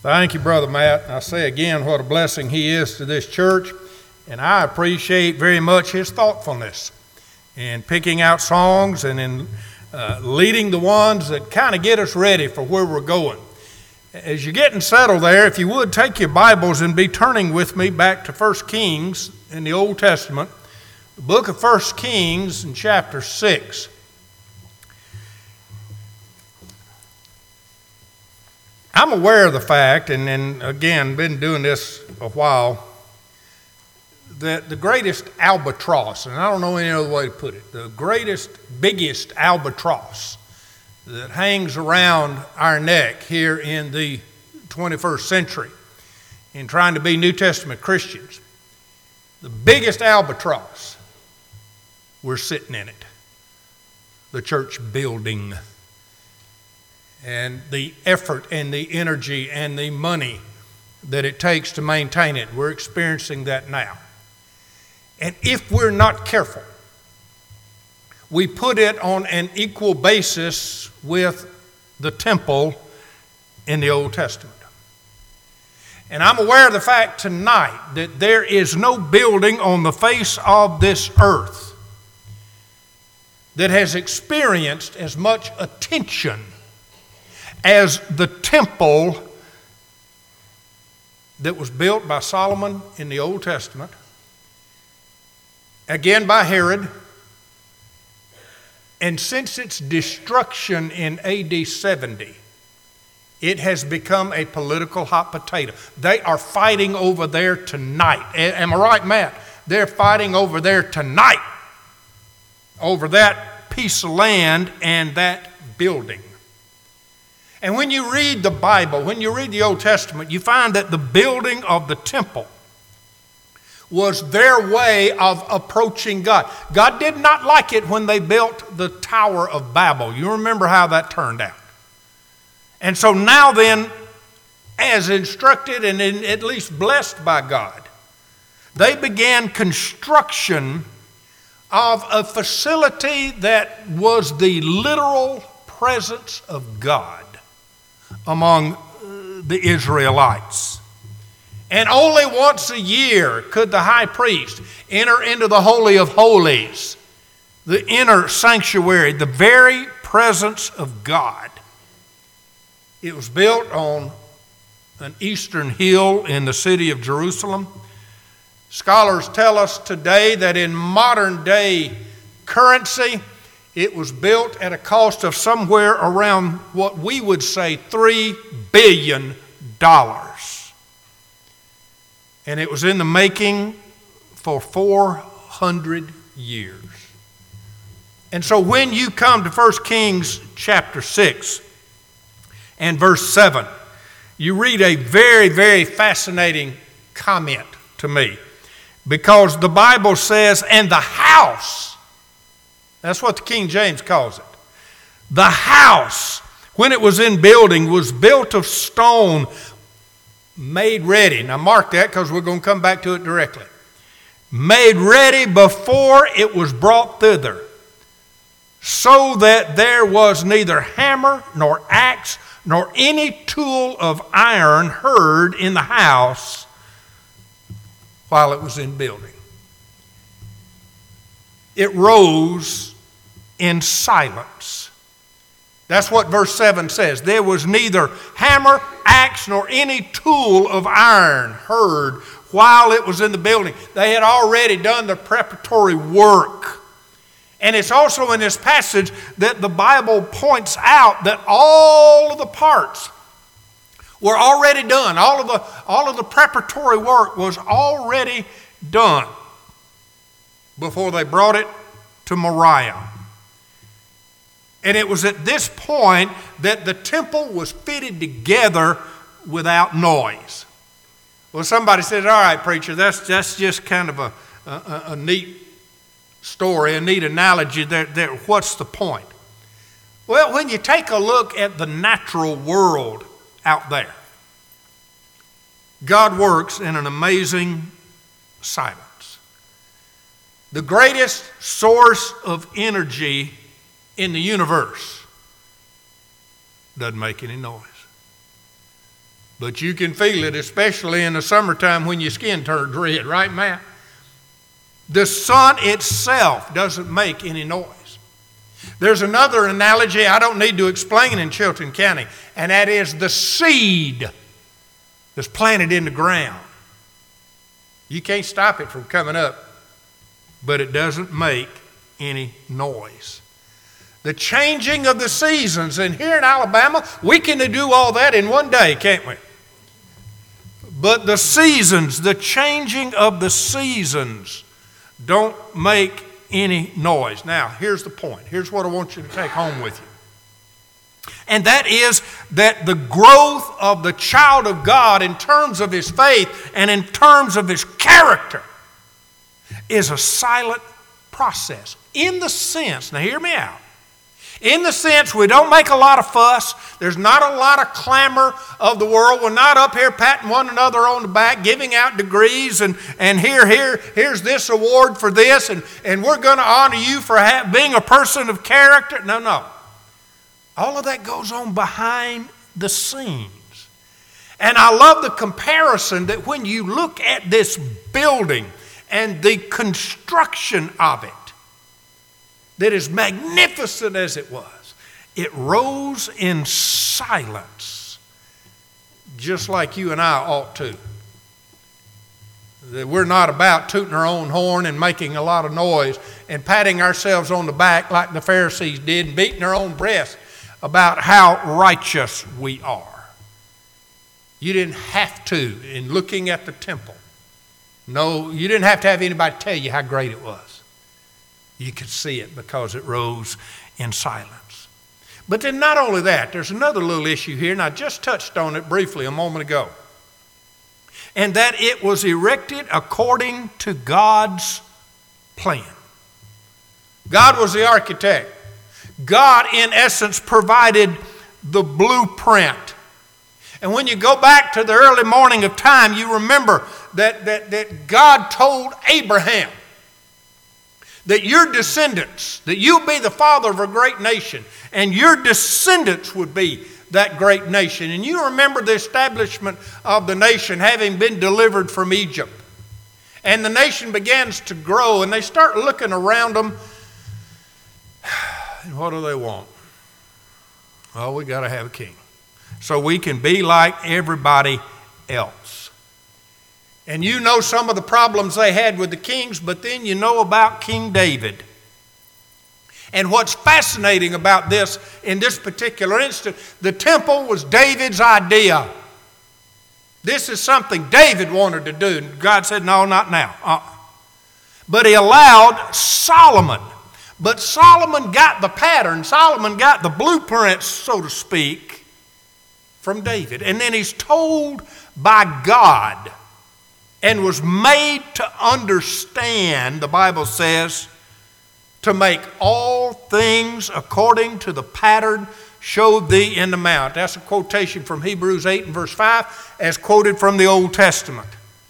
Thank you, Brother Matt. I say again what a blessing he is to this church, and I appreciate very much his thoughtfulness in picking out songs and in leading the ones that kind of get us ready for where we're going. As you're getting settled there, if you would, take your Bibles and be turning with me back to 1 Kings in the Old Testament, the book of 1 Kings in chapter 6. I'm aware of the fact, and again, been doing this a while, that the greatest albatross, and I don't know any other way to put it, the biggest albatross that hangs around our neck here in the 21st century in trying to be New Testament Christians, the biggest albatross, we're sitting in it, the church building. And the effort and the energy and the money that it takes to maintain it. We're experiencing that now. And if we're not careful, we put it on an equal basis with the temple in the Old Testament. And I'm aware of the fact tonight that there is no building on the face of this earth that has experienced as much attention as the temple that was built by Solomon in the Old Testament, again by Herod, and since its destruction in AD 70, it has become a political hot potato. They are fighting over there tonight. Am I right, Matt? They're fighting over there tonight over that piece of land and that building. And when you read the Bible, when you read the Old Testament, you find that the building of the temple was their way of approaching God. God did not like it when they built the Tower of Babel. You remember how that turned out. And so now then, as instructed and at least blessed by God, they began construction of a facility that was the literal presence of God among the Israelites. And only once a year could the high priest enter into the Holy of Holies, the inner sanctuary, the very presence of God. It was built on an eastern hill in the city of Jerusalem. Scholars tell us today that in modern day currency, it was built at a cost of somewhere around what we would say $3 billion. And it was in the making for 400 years. And so when you come to 1 Kings chapter 6 and verse 7, you read a very, very fascinating comment to me. Because the Bible says, and the house, that's what the King James calls it. The house, when it was in building, was built of stone, made ready. Now mark that because we're going to come back to it directly. Made ready before it was brought thither, so that there was neither hammer nor axe nor any tool of iron heard in the house while it was in building. It rose in silence. That's what verse 7 says. There was neither hammer, axe, nor any tool of iron heard while it was in the building. They had already done the preparatory work. And it's also in this passage that the Bible points out that all of the parts were already done. All of the preparatory work was already done before they brought it to Moriah. And it was at this point that the temple was fitted together without noise. Well, somebody says, all right, preacher, that's just kind of a neat story, a neat analogy. What's the point? Well, when you take a look at the natural world out there, God works in an amazing silence. The greatest source of energy in the universe doesn't make any noise. But you can feel it, especially in the summertime when your skin turns red, right, Matt? The sun itself doesn't make any noise. There's another analogy I don't need to explain in Chilton County, and that is the seed that's planted in the ground. You can't stop it from coming up, but it doesn't make any noise. The changing of the seasons, and here in Alabama, we can do all that in one day, can't we? But the seasons, the changing of the seasons, don't make any noise. Now, here's the point. Here's what I want you to take home with you. And that is that the growth of the child of God in terms of his faith and in terms of his character is a silent process. In the sense, now hear me out, in the sense we don't make a lot of fuss. There's not a lot of clamor of the world. We're not up here patting one another on the back, giving out degrees and here's this award for this, and we're going to honor you for being a person of character. No. All of that goes on behind the scenes. And I love the comparison that when you look at this building and the construction of it, that as magnificent as it was, it rose in silence, just like you and I ought to. That we're not about tooting our own horn and making a lot of noise and patting ourselves on the back like the Pharisees did and beating our own breast about how righteous we are. You didn't have to in looking at the temple. No, you didn't have to have anybody tell you how great it was. You could see it because it rose in silence. But then not only that, there's another little issue here, and I just touched on it briefly a moment ago. And that it was erected according to God's plan. God was the architect. God, in essence, provided the blueprint. And when you go back to the early morning of time, you remember that God told Abraham that your descendants, that you'll be the father of a great nation, and your descendants would be that great nation. And you remember the establishment of the nation having been delivered from Egypt. And the nation begins to grow, and they start looking around them. And what do they want? Oh, we got to have a king, so we can be like everybody else. And you know some of the problems they had with the kings, but then you know about King David. And what's fascinating about this, in this particular instance, the temple was David's idea. This is something David wanted to do. And God said, no, not now. But he allowed Solomon. But Solomon got the pattern. Solomon got the blueprints, so to speak, from David. And then he's told by God and was made to understand, the Bible says, to make all things according to the pattern showed thee in the mount. That's a quotation from Hebrews 8 and verse 5 as quoted from the Old Testament.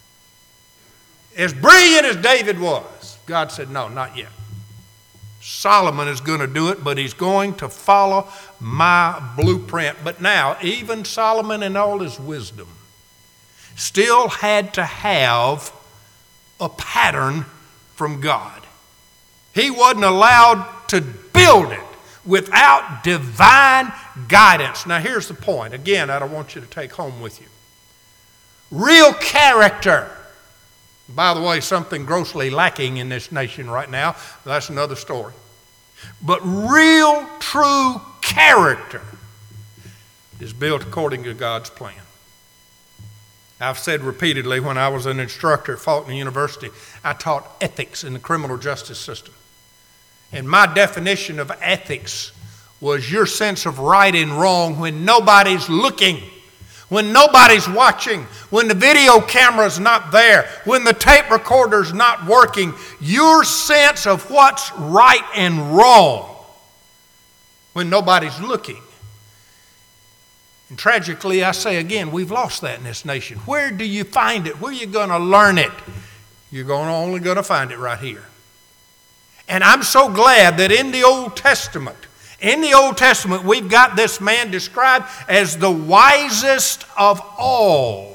As brilliant as David was, God said, no, not yet. Solomon is going to do it, but he's going to follow my blueprint. But now, even Solomon in all his wisdom still had to have a pattern from God. He wasn't allowed to build it without divine guidance. Now here's the point, again, that I want you to take home with you. Real character. By the way, something grossly lacking in this nation right now. That's another story. But real, true character is built according to God's plan. I've said repeatedly, when I was an instructor at Faulkner University, I taught ethics in the criminal justice system. And my definition of ethics was your sense of right and wrong when nobody's looking, when nobody's watching, when the video camera's not there, when the tape recorder's not working, your sense of what's right and wrong when nobody's looking. And tragically, I say again, we've lost that in this nation. Where do you find it? Where are you going to learn it? You're only going to find it right here. And I'm so glad that in the Old Testament, In the Old Testament, we've got this man described as the wisest of all.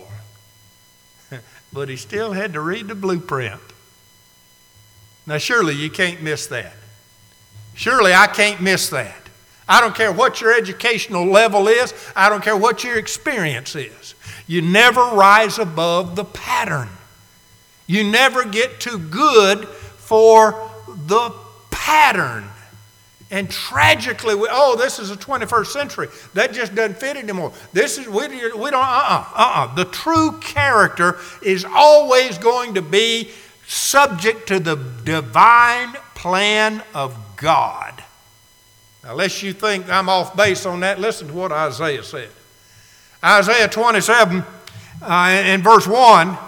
But he still had to read the blueprint. Now, surely you can't miss that. Surely I can't miss that. I don't care what your educational level is. I don't care what your experience is. You never rise above the pattern. You never get too good for the pattern. And tragically, this is the 21st century. That just doesn't fit anymore. This is, we don't, The true character is always going to be subject to the divine plan of God. Now, unless you think I'm off base on that, listen to what Isaiah said. Isaiah 27 in verse 1,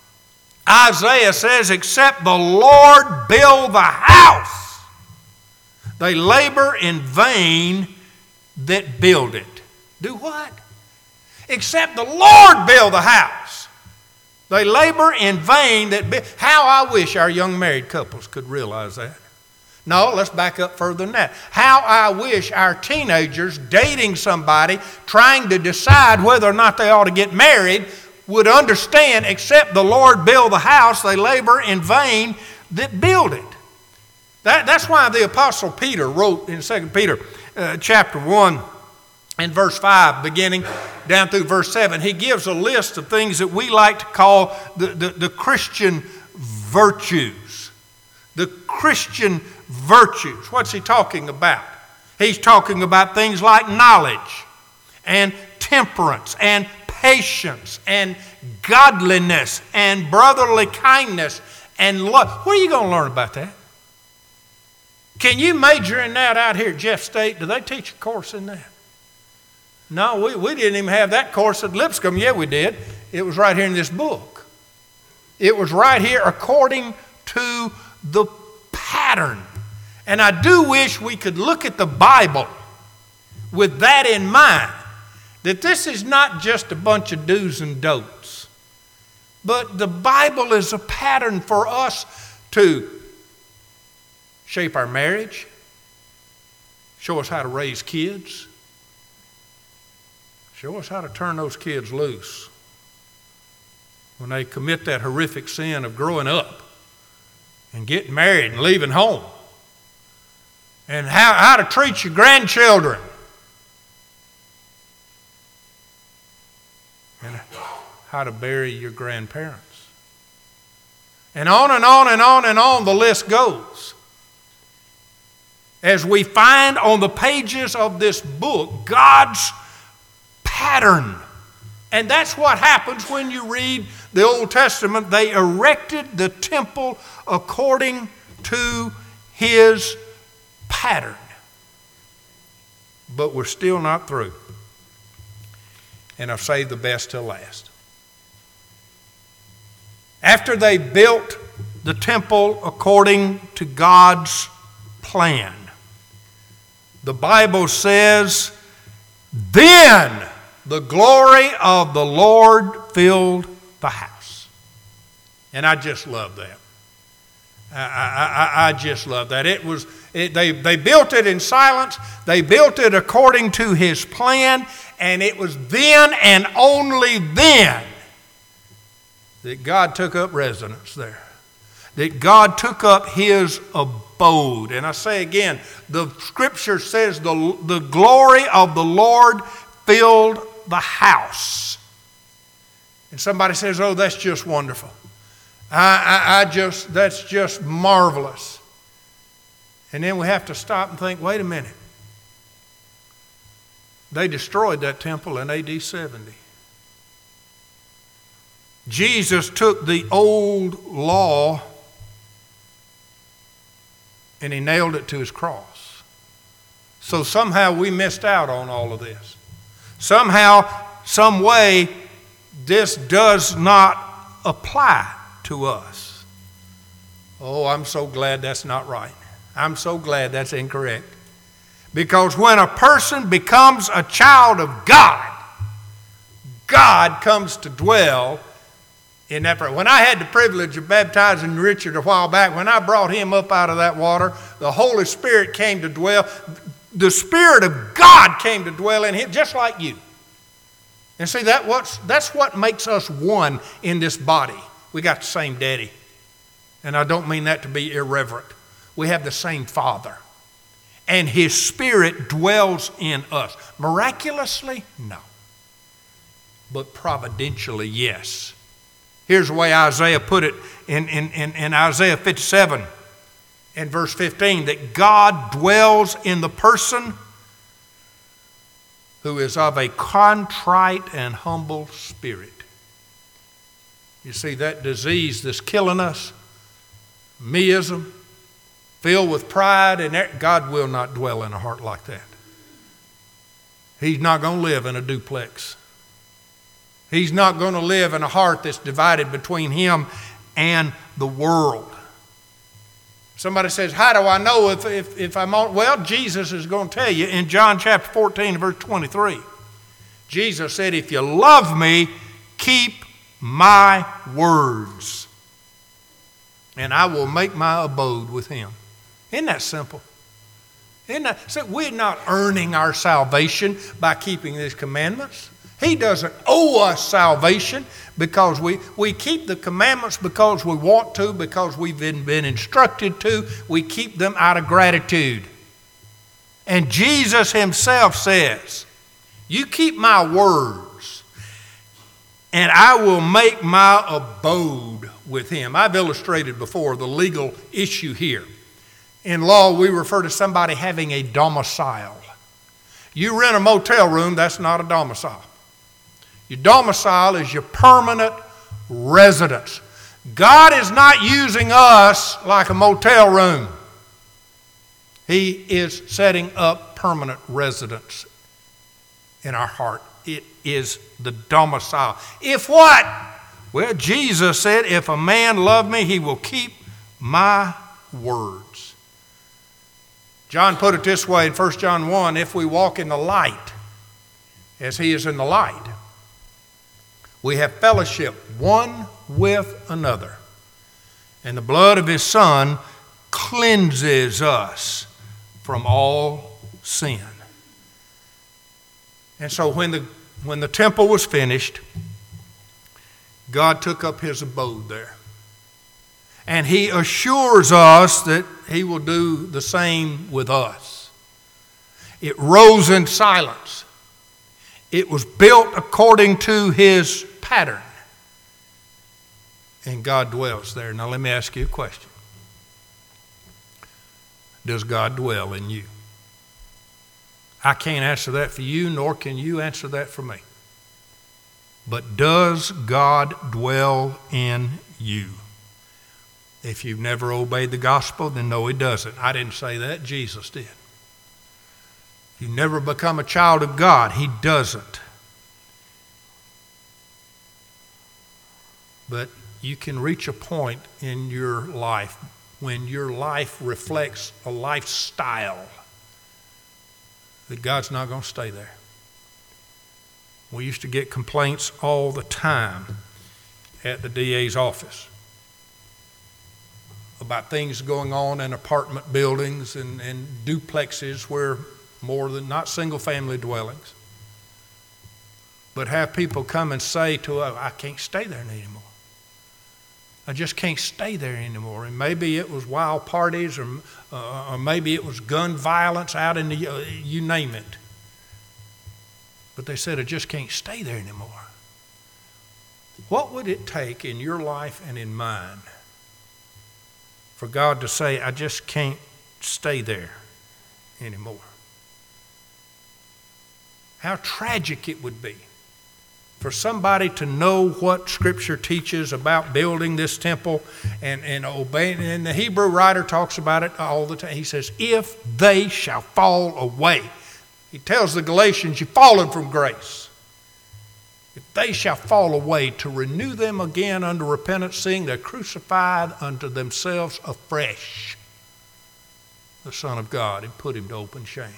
Isaiah says, "Except the Lord build the house, they labor in vain that build it." Do what? Except the Lord build the house, they labor in vain that build. How I wish our young married couples could realize that. No, let's back up further than that. How I wish our teenagers dating somebody, trying to decide whether or not they ought to get married, would understand, except the Lord build the house, they labor in vain that build it. That's why the Apostle Peter wrote in 2 Peter chapter 1 and verse 5, beginning down through verse 7, he gives a list of things that we like to call the Christian virtues. The Christian virtues. What's he talking about? He's talking about things like knowledge and temperance and patience and godliness and brotherly kindness and love. Where are you going to learn about that? Can you major in that out here at Jeff State? Do they teach a course in that? No, we didn't even have that course at Lipscomb. Yeah, we did. It was right here in this book. It was right here according to the pattern. And I do wish we could look at the Bible with that in mind, that this is not just a bunch of do's and don'ts, but the Bible is a pattern for us to shape our marriage, show us how to raise kids, show us how to turn those kids loose when they commit that horrific sin of growing up and getting married and leaving home, and how to treat your grandchildren, and how to bury your grandparents. And on and on and on and on the list goes. As we find on the pages of this book, God's pattern. And that's what happens when you read the Old Testament. They erected the temple according to His pattern. But we're still not through. And I've saved the best till last. After they built the temple according to God's plan, the Bible says, then the glory of the Lord filled the house. And I just love that. I just love that. They built it in silence. They built it according to His plan. And it was then and only then that God took up residence there. That God took up His abode. And I say again, the Scripture says the glory of the Lord filled the house. And somebody says, oh, that's just wonderful. That's just marvelous. And then we have to stop and think, wait a minute. They destroyed that temple in AD 70. Jesus took the old law and He nailed it to His cross. So somehow we missed out on all of this. Somehow, some way, this does not apply to us. Oh, I'm so glad that's not right. I'm so glad that's incorrect. Because when a person becomes a child of God, God comes to dwell in that person. When I had the privilege of baptizing Richard a while back, when I brought him up out of that water, the Holy Spirit came to dwell. the Spirit of God came to dwell in him, just like you. And see, that's what makes us one in this body. We got the same daddy. And I don't mean that to be irreverent. We have the same Father. And His Spirit dwells in us. Miraculously? No. But providentially, yes. Here's the way Isaiah put it in Isaiah 57 and verse 15, that God dwells in the person who is of a contrite and humble spirit. You see, that disease that's killing us, meism, filled with pride, and God will not dwell in a heart like that. He's not going to live in a duplex. He's not going to live in a heart that's divided between Him and the world. Somebody says, how do I know if I'm on? Well, Jesus is going to tell you in John chapter 14, verse 23. Jesus said, if you love me, keep my words, and I will make my abode with him. Isn't that simple? So we're not earning our salvation by keeping His commandments. He doesn't owe us salvation because we keep the commandments because we want to, because we've been instructed to. We keep them out of gratitude. And Jesus Himself says, you keep my words, and I will make my abode with him. I've illustrated before the legal issue here. In law, we refer to somebody having a domicile. You rent a motel room, that's not a domicile. Your domicile is your permanent residence. God is not using us like a motel room. He is setting up permanent residence in our heart. It is the domicile. If what? Well, Jesus said, if a man love me, he will keep my words. John put it this way in 1 John 1, if we walk in the light, as He is in the light, we have fellowship one with another. And the blood of His Son cleanses us from all sin. And so when the temple was finished, God took up His abode there. And He assures us that He will do the same with us. It rose in silence. It was built according to His pattern. And God dwells there. Now let me ask you a question. Does God dwell in you? I can't answer that for you, nor can you answer that for me. But does God dwell in you? If you've never obeyed the gospel, then no, He doesn't. I didn't say that. Jesus did. If you never become a child of God, He doesn't. But you can reach a point in your life when your life reflects a lifestyle that God's not going to stay there. We used to get complaints all the time at the DA's office about things going on in apartment buildings and duplexes where more than not single family dwellings. But have people come and say to us, I can't stay there anymore. I just can't stay there anymore. And maybe it was wild parties or maybe it was gun violence out in the, you name it. But they said, I just can't stay there anymore. What would it take in your life and in mine for God to say, I just can't stay there anymore? How tragic it would be for somebody to know what Scripture teaches about building this temple and obeying. And the Hebrew writer talks about it all the time. He says, if they shall fall away. He tells the Galatians, you've fallen from grace. If they shall fall away, to renew them again unto repentance, seeing they're crucified unto themselves afresh the Son of God, and put Him to open shame.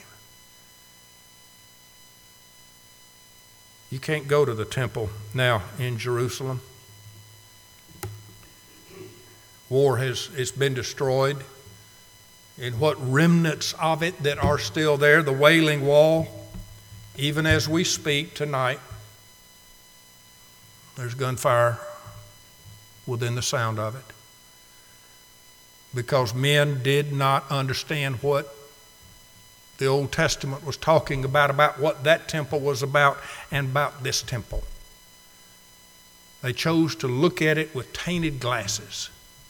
You can't go to the temple now in Jerusalem. War it's been destroyed. and what remnants of it that are still there, the Wailing Wall, even as we speak tonight, there's gunfire within the sound of it. Because men did not understand what the Old Testament was talking about what that temple was about, and about this temple. They chose to look at it with tainted glasses.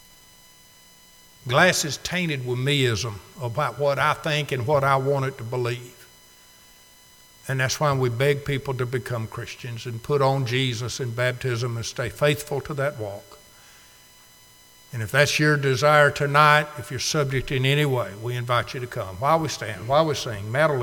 Glasses tainted with meism, about what I think and what I wanted to believe. And that's why we beg people to become Christians and put on Jesus in baptism and stay faithful to that walk. And if that's your desire tonight, if you're subject in any way, we invite you to come. While we stand, while we sing, Matt will